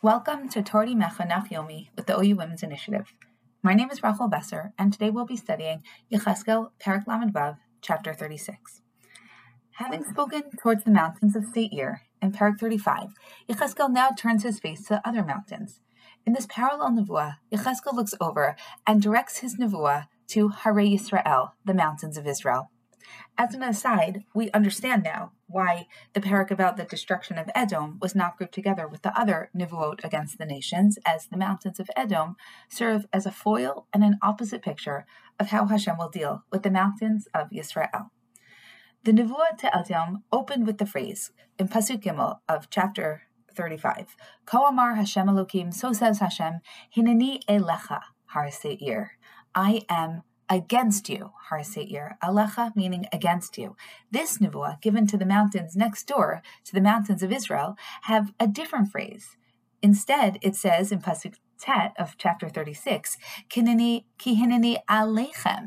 Welcome to Torah Mechanach Yomi with the OU Women's Initiative. My name is Rachel Besser, and today we'll be studying Yecheskel, Perek Lamed Vav, chapter 36. Having spoken towards the mountains of Seir in Perek 35, Yecheskel now turns his face to other mountains. In this parallel nevuah, Yecheskel looks over and directs his nevuah to Harei Yisrael, the mountains of Israel. As an aside, we understand now why the parak about the destruction of Edom was not grouped together with the other nevuot against the nations, as the mountains of Edom serve as a foil and an opposite picture of how Hashem will deal with the mountains of Yisrael. The nevuah to Edom opened with the phrase in Pasuk Gimel of chapter 35, Ko Amar Hashem Elokim, so says Hashem, Hineni elecha har seir, I am against you, Har Seir, Alecha meaning against you. This nevuah, given to the mountains next door, to the mountains of Israel, have a different phrase. Instead, it says in Pasuk Tet of chapter 36, Ki hineni aleichem,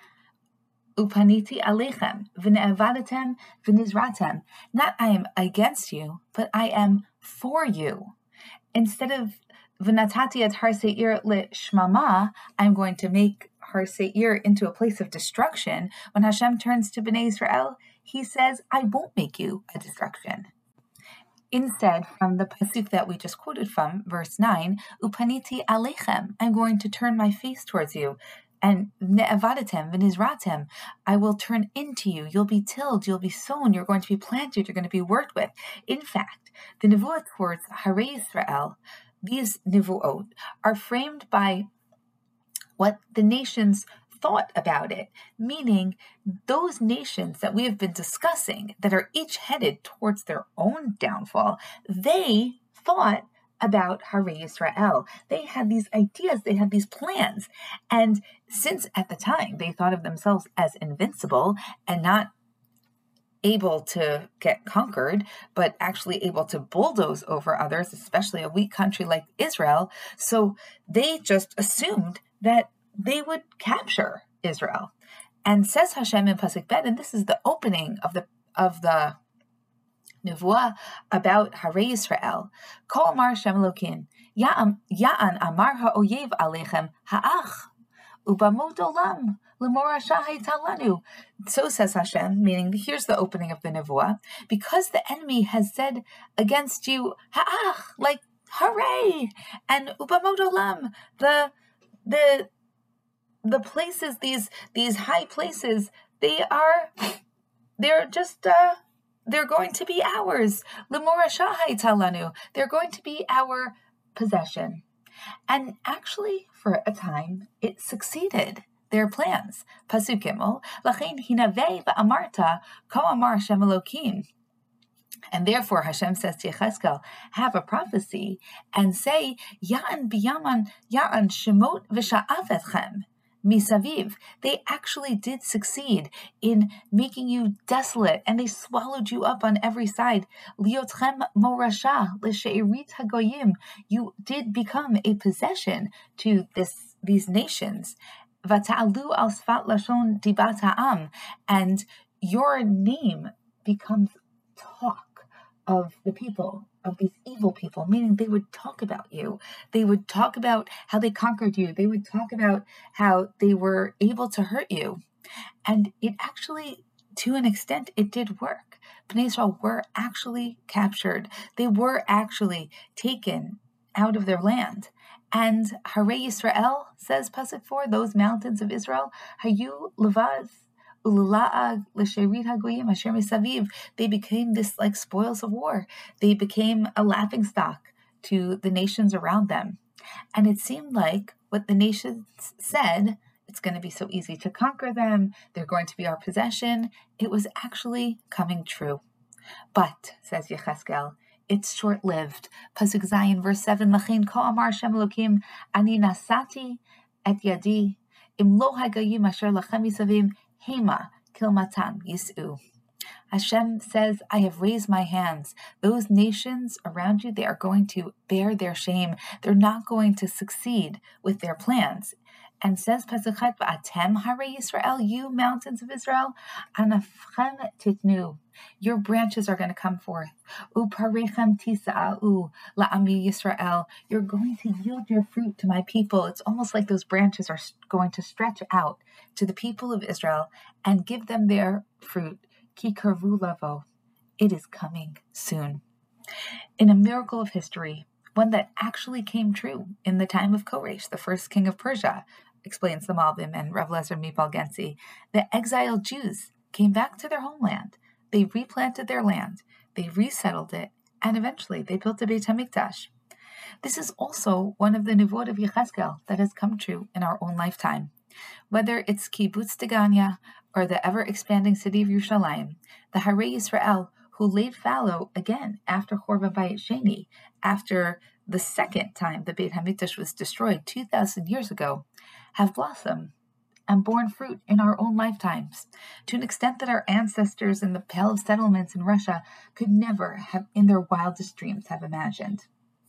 upaniti aleichem, v'ne'evadatem v'nizratem. Not I am against you, but I am for you. Instead of v'natati et Har Seir le'shmama, I'm going to make Har Seir into a place of destruction. When Hashem turns to Bnei Israel, he says, I won't make you a destruction. Instead, from the pasuk that we just quoted from, verse 9, Upaniti aleichem, I'm going to turn my face towards you, and ne'evadatem v'nizratem, I will turn into you, you'll be tilled, you'll be sown, you're going to be planted, you're going to be worked with. In fact, the nevuah towards Harei Yisrael, these nevuot, are framed by what the nations thought about it, meaning those nations that we have been discussing that are each headed towards their own downfall, they thought about Harei Yisrael. They had these ideas, they had these plans. And since at the time they thought of themselves as invincible and not able to get conquered, but actually able to bulldoze over others, especially a weak country like Israel, so they just assumed that they would capture Israel. And says Hashem in Pasuk Bet, and this is the opening of the nevuah about Harei Yisrael. Ko Amar Hashem Elokim, Ya'an Amar ha'oyev aleichem ha'ach, ubamot olam l'morasha hayta lanu. So says Hashem, meaning here's the opening of the nevuah, because the enemy has said against you, ha'ach, like hooray, and ubamot olam, the places, these high places, they're going to be ours. L'morasha hayta lanu, they're going to be our possession. And actually, for a time, it succeeded their plans. Pasuk Gimel, Lachein hinavei va'amarta ko amar Hashem Elokim. And therefore Hashem says to Yecheskel, have a prophecy and say, Ya'an biyaman Ya'an shemot v'sha'avetchem misaviv. They actually did succeed in making you desolate, and they swallowed you up on every side. Liotchem morasha l'she'erit hagoyim. You did become a possession to these nations. Vata'alu al sfat lashon dibat ha'am, and your name becomes talk of the people, of these evil people, meaning they would talk about you. They would talk about how they conquered you. They would talk about how they were able to hurt you. And it actually, to an extent, it did work. Bnei Israel were actually captured. They were actually taken out of their land. And Harei Yisrael, says Pasuk 4, those mountains of Israel, Hayu Levaz, they became this like spoils of war. They became a laughingstock to the nations around them. And it seemed like what the nations said, it's going to be so easy to conquer them, they're going to be our possession, it was actually coming true. But, says Yecheskel, it's short-lived. Pasuk Zayin, verse 7, Lachein ko amar Hashem Elokim, ani nasati et yadi, im lo hagayim asher lachem yisavim, Hema kilmatam yis'u. Hashem says, I have raised my hands. Those nations around you, they are going to bear their shame. They're not going to succeed with their plans. And says Pasukhat, Atem Harei Yisrael, you mountains of Israel, Anafchem Titnu, your branches are going to come forth. Uparechem Tisa'u La'ami Yisrael, you're going to yield your fruit to my people. It's almost like those branches are going to stretch out to the people of Israel and give them their fruit. Ki karvu lavo, it is coming soon. In a miracle of history, one that actually came true in the time of Koresh, the first king of Persia, explains the Malbim and Rav Lezer Mipalgensi, the exiled Jews came back to their homeland. They replanted their land, they resettled it, and eventually they built a Beit HaMikdash. This is also one of the Nuvot of Yechezkel that has come true in our own lifetime. Whether it's Kibbutz Degania or the ever-expanding city of Yerushalayim, the Harei Yisrael, who laid fallow again after Chorban Bayit Sheni, after the second time the Beit HaMikdash was destroyed 2,000 years ago, have blossomed and borne fruit in our own lifetimes, to an extent that our ancestors in the Pale of Settlements in Russia could never have, in their wildest dreams, have imagined.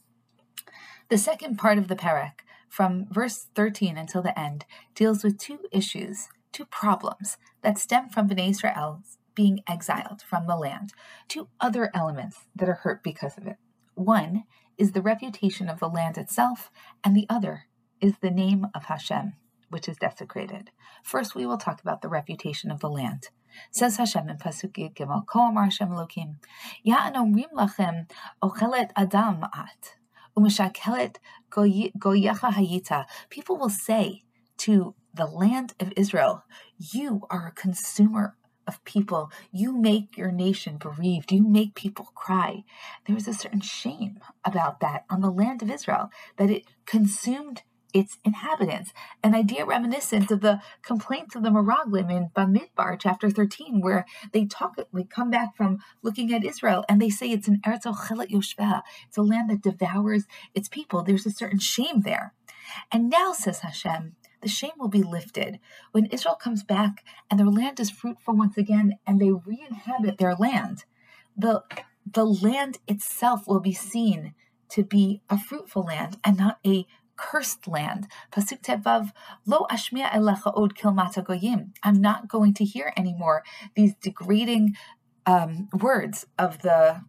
The second part of the Perek, from verse 13 until the end, deals with two issues, two problems that stem from Bnei Israel being exiled from the land, two other elements that are hurt because of it. One is the reputation of the land itself, and the other is the name of Hashem, which is desecrated. First, we will talk about the reputation of the land. Says Hashem in Pasuk Gimel, Ko Amar Hashem Elokim, Ya'an omrim lachem ochelet adam at, u'mishakelet goyecha hayita. People will say to the land of Israel, you are a consumer of people. You make your nation bereaved. You make people cry. There was a certain shame about that on the land of Israel, that it consumed its inhabitants. An idea reminiscent of the complaints of the Meraglim in Bamidbar, chapter 13, where they come back from looking at Israel and they say it's an Eretz Ochelet Yoshveh. It's a land that devours its people. There's a certain shame there. And now, says Hashem, the shame will be lifted when Israel comes back and their land is fruitful once again and they re-inhabit their land. The land itself will be seen to be a fruitful land and not a cursed land. Pasuk Tevav, Lo ashmi'a elecha od kilmata goyim. I'm not going to hear anymore these degrading words of the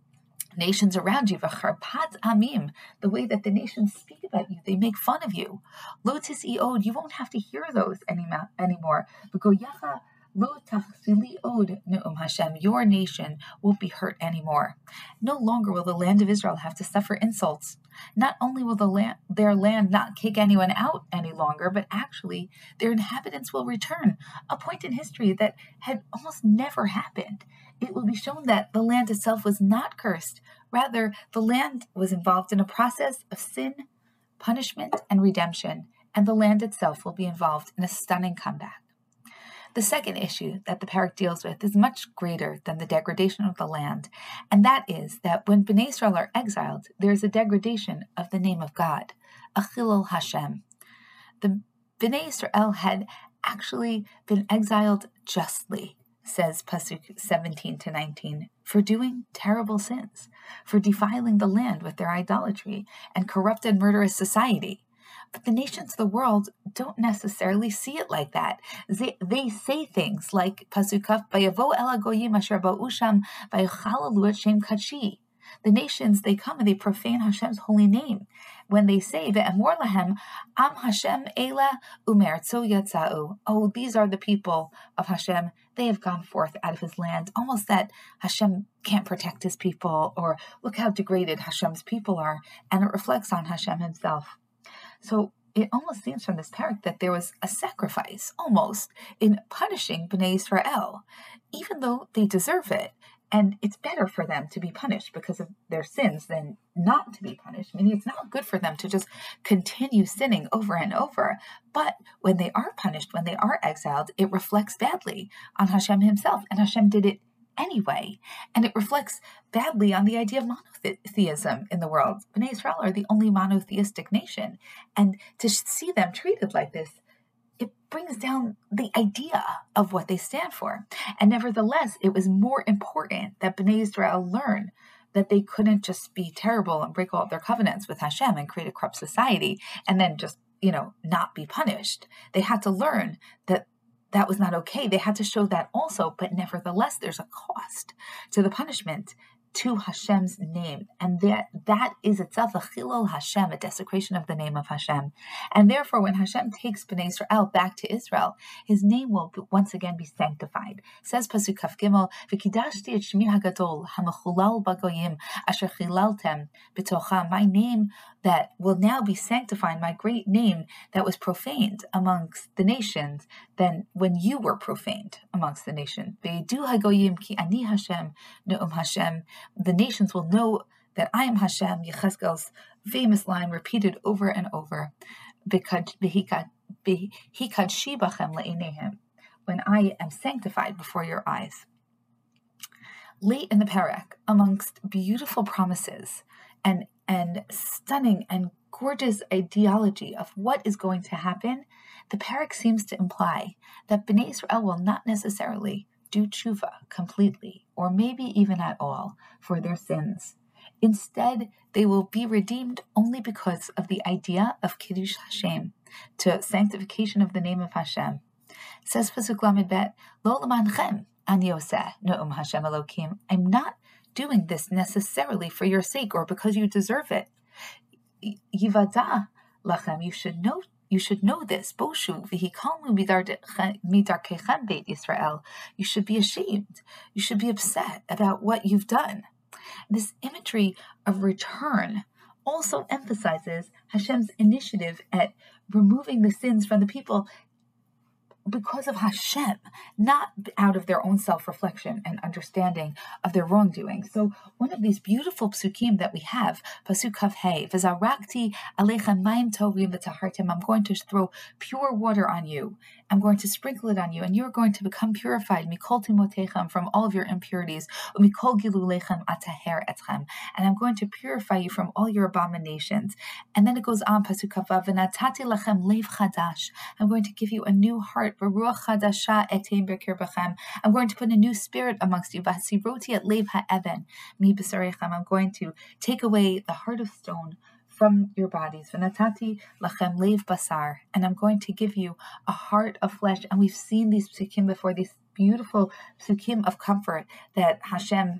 nations around you, v'charpat amim, the way that the nations speak about you, they make fun of you. Lo tis'i od, you won't have to hear those anymore. V'goyecha lo tachzili od ne'um Hashem, your nation won't be hurt anymore. No longer will the land of Israel have to suffer insults. Not only will their land not kick anyone out any longer, but actually their inhabitants will return, a point in history that had almost never happened. It will be shown that the land itself was not cursed. Rather, the land was involved in a process of sin, punishment, and redemption, and the land itself will be involved in a stunning comeback. The second issue that the Perek deals with is much greater than the degradation of the land, and that is that when Bnei Israel are exiled, there is a degradation of the name of God, Achilul Hashem. The Bnei Israel had actually been exiled justly, says Pasuk 17 to 19, for doing terrible sins, for defiling the land with their idolatry and corrupt and murderous society. But the nations of the world don't necessarily see it like that. They say things like Pasuk Kaf, Vayavo el hagoyim asher ba'u sham vaychalalu et shem kachi. The nations, they come and they profane Hashem's holy name when they say, Ve'emor lahem am Hashem ela umeretzo yatza'u. Oh, these are the people of Hashem. They have gone forth out of his land. Almost that Hashem can't protect his people, or look how degraded Hashem's people are. And it reflects on Hashem himself. So it almost seems from this Perek that there was a sacrifice, almost, in punishing Bnei Israel, even though they deserve it. And it's better for them to be punished because of their sins than not to be punished. Meaning it's not good for them to just continue sinning over and over. But when they are punished, when they are exiled, it reflects badly on Hashem himself. And Hashem did it anyway. And it reflects badly on the idea of monotheism in the world. Bnei Israel are the only monotheistic nation. And to see them treated like this, it brings down the idea of what they stand for. And nevertheless, it was more important that Bnei Israel learn that they couldn't just be terrible and break all of their covenants with Hashem and create a corrupt society and then just not be punished. They had to learn that was not okay. They had to show that also, but nevertheless, there's a cost to the punishment to Hashem's name, and that is itself a chilul Hashem, a desecration of the name of Hashem. And therefore, when Hashem takes Bnei Israel back to Israel, His name will once again be sanctified. Says Pasuk Kaf Gimel, "V'kidashti et shmi hagadol hamechulal bagoyim asher chilaltem b'tocha." My name that will now be sanctified, my great name that was profaned amongst the nations, than when you were profaned amongst the nations. V'yidu hagoyim ki ani Hashem ne'um Hashem. The nations will know that I am Hashem. Yechezkel's famous line repeated over and over, when I am sanctified before your eyes. Late in the parak, amongst beautiful promises and stunning and gorgeous ideology of what is going to happen, the parak seems to imply that Bnei Israel will not necessarily do tshuva completely, or maybe even at all, for their sins. Instead, they will be redeemed only because of the idea of Kiddush Hashem, to sanctification of the name of Hashem. Says Pasuk Lamed Bet, Lo l'manchem ani oseh ne'um Hashem Elokim. I'm not doing this necessarily for your sake or because you deserve it. Yivada lachem, you should know this. Boshu v'hikalmu midarkechem beit Israel. You should be ashamed. You should be upset about what you've done. This imagery of return also emphasizes Hashem's initiative at removing the sins from the people because of Hashem, not out of their own self-reflection and understanding of their wrongdoing. So one of these beautiful psukim that we have, Pasuk Kaf Hey, V'zarakti aleichem mayim tovim v'tahartem, I'm going to throw pure water on you. I'm going to sprinkle it on you, and you're going to become purified, mikol timotechem, from all of your impurities, mikol gilulechem ataher etchem, and I'm going to purify you from all your abominations. And then it goes on, Pasuk Kaf Vav, v'natati lachem lev chadash, I'm going to give you a new heart, v'ruach chadasha etem b'kirbachem, I'm going to put a new spirit amongst you, v'hasiroti et lev ha'even mi b'sarechem, I'm going to take away the heart of stone from your bodies. V'natati lachem lev basar, and I'm going to give you a heart of flesh. And we've seen these psukim before, these beautiful psukim of comfort that Hashem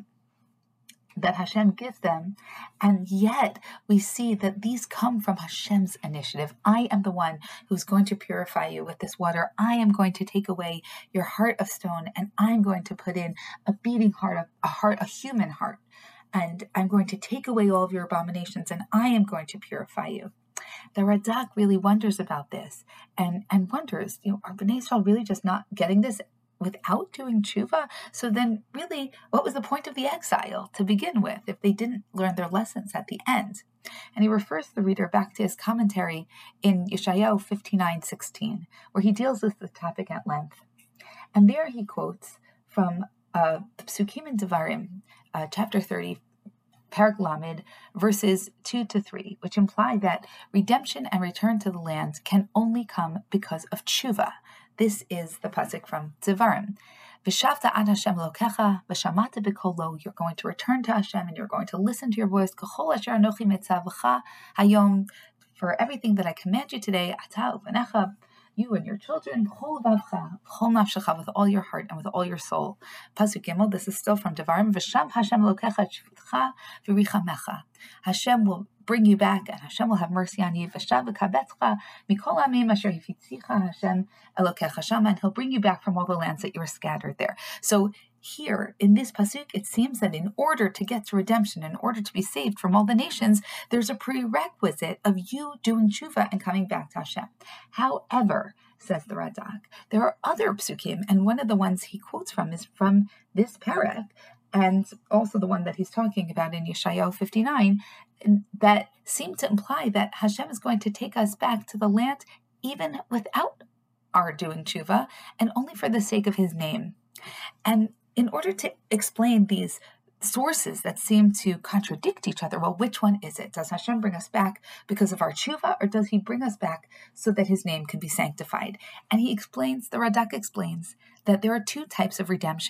gives them, and yet we see that these come from Hashem's initiative. I am the one who's going to purify you with this water. I am going to take away your heart of stone, and I'm going to put in a beating heart, a human heart. And I'm going to take away all of your abominations, and I am going to purify you. The Radak really wonders about this, and wonders, are Bnei Israel really just not getting this without doing tshuva? So then really, what was the point of the exile to begin with if they didn't learn their lessons at the end? And he refers the reader back to his commentary in Yeshayahu 59:16, where he deals with the topic at length. And there he quotes from the Psukim in Devarim, chapter 30, Parak Lamed, verses 2-3, which imply that redemption and return to the land can only come because of tshuva. This is the pasuk from Devarim. V'shavta ad Hashem Elokecha, v'shamata b'kolo. You're going to return to Hashem, and you're going to listen to your voice. K'chol asher anochi metzavcha hayom. For everything that I command you today, ata u'vanecha, you and your children, b'chol vavcha, b'chol nafshecha, with all your heart and with all your soul. Pasuk Gimel, this is still from Devarim. V'sham Hashem Elokecha shvitcha v'richamecha. Hashem will bring you back, and Hashem will have mercy on you. V'shav v'kabetzcha mikol amim asher hifitzicha Hashem Elokecha shama, and He'll bring you back from all the lands that you were scattered there. So here in this pasuk, it seems that in order to get to redemption, in order to be saved from all the nations, there's a prerequisite of you doing tshuva and coming back to Hashem. However, says the Radak, there are other psukim, and one of the ones he quotes from is from this parak, and also the one that he's talking about in Yeshayahu 59, that seem to imply that Hashem is going to take us back to the land even without our doing tshuva, and only for the sake of His name. And in order to explain these sources that seem to contradict each other, well, which one is it? Does Hashem bring us back because of our tshuva, or does He bring us back so that His name can be sanctified? And the Radak explains that there are two types of redemption.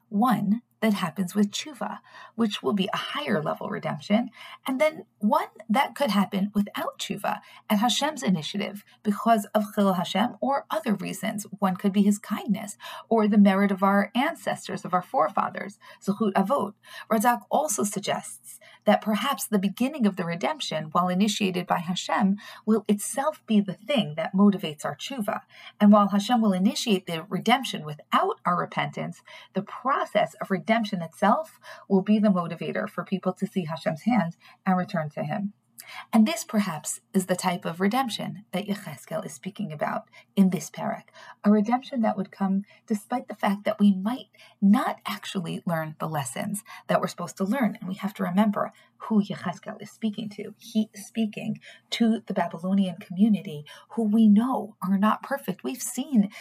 one that happens with tshuva, which will be a higher level redemption, and then one that could happen without tshuva at Hashem's initiative because of Chilul Hashem or other reasons. One could be his kindness or the merit of our ancestors, of our forefathers, Zechut Avot. Radak also suggests that perhaps the beginning of the redemption, while initiated by Hashem, will itself be the thing that motivates our tshuva. And while Hashem will initiate the redemption without our repentance, the process of redemption itself will be the motivator for people to see Hashem's hand and return to him. And this perhaps is the type of redemption that Yechezkel is speaking about in this parak, a redemption that would come despite the fact that we might not actually learn the lessons that we're supposed to learn. And we have to remember who Yechezkel is speaking to. He is speaking to the Babylonian community who we know are not perfect. We've seen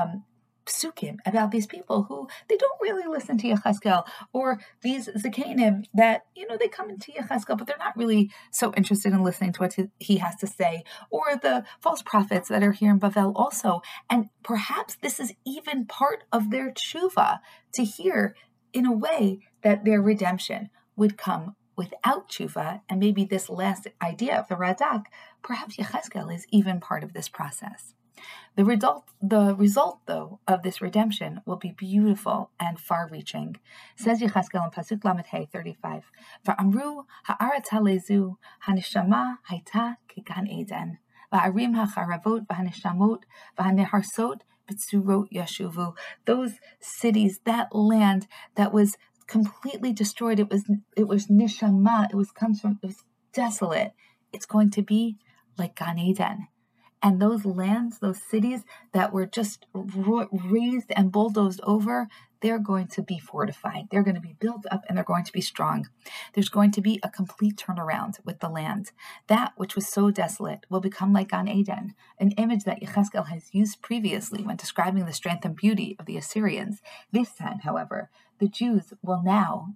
psukim about these people who they don't really listen to Yechezkel, or these Zekanim that, they come into Yechezkel, but they're not really so interested in listening to what he has to say, or the false prophets that are here in Bavel also. And perhaps this is even part of their tshuva, to hear in a way that their redemption would come without tshuva. And maybe this last idea of the Radak, perhaps Yechezkel is even part of this process. The result, though, of this redemption will be beautiful and far-reaching. Says Yechezkel in Pasuk Lamed Hey 35, "Va'amru ha'aretz halezu haneshama hayta kegan Eden, va'arim ha'charavot v'haneshamot v'haneharsot b'tzurot yashuvu." Those cities, that land that was completely destroyed, it was neshama, it was desolate. It's going to be like Gan Eden. And those lands, those cities that were just razed and bulldozed over, they're going to be fortified. They're going to be built up and they're going to be strong. There's going to be a complete turnaround with the land. That which was so desolate will become like Gan Eden, an image that Yechezkel has used previously when describing the strength and beauty of the Assyrians. This time, however, the Jews will now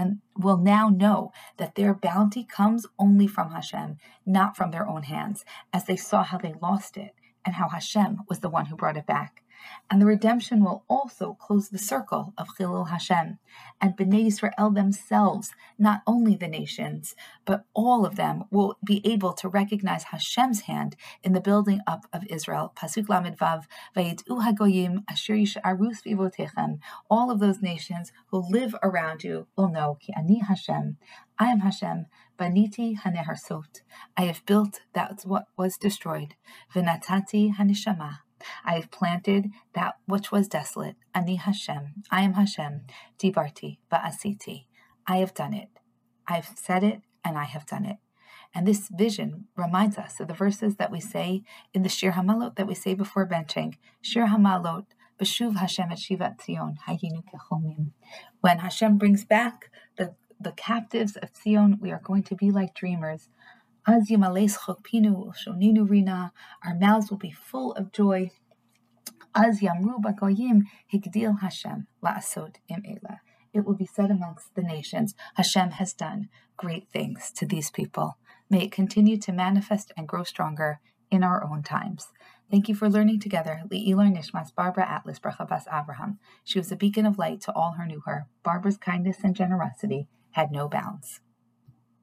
know that their bounty comes only from Hashem, not from their own hands, as they saw how they lost it and how Hashem was the one who brought it back. And the redemption will also close the circle of Chilul Hashem, and Bnei Yisrael themselves, not only the nations, but all of them will be able to recognize Hashem's hand in the building up of Israel. Pasuk Lamed Vav, Vayid'u hagoyim asher yish'aru sfivotechem. All of those nations who live around you will know, Ki ani Hashem, I am Hashem, Baniti haneharsot. I have built that what was destroyed. V'natati haneshama. I have planted that which was desolate. Ani Hashem, I am Hashem. Dibarti va'asiti. I have done it. I've said it and I have done it. And this vision reminds us of the verses that we say in the Shir Hamalot that we say before benching. Shir Hamalot, B'shuv Hashem et Shivat Zion, hayinu kechomim. When Hashem brings back the captives of Zion, we are going to be like dreamers. Az yimales chokpinu shoninu rina. Our mouths will be full of joy. Az yamru bagoyim higdil Hashem la'asot im elah. It will be said amongst the nations, Hashem has done great things to these people. May it continue to manifest and grow stronger in our own times. Thank you for learning together. Le'ilor Nishmas Barbara Atlas Bracha Bas Abraham. She was a beacon of light to all who knew her. Barbara's kindness and generosity had no bounds.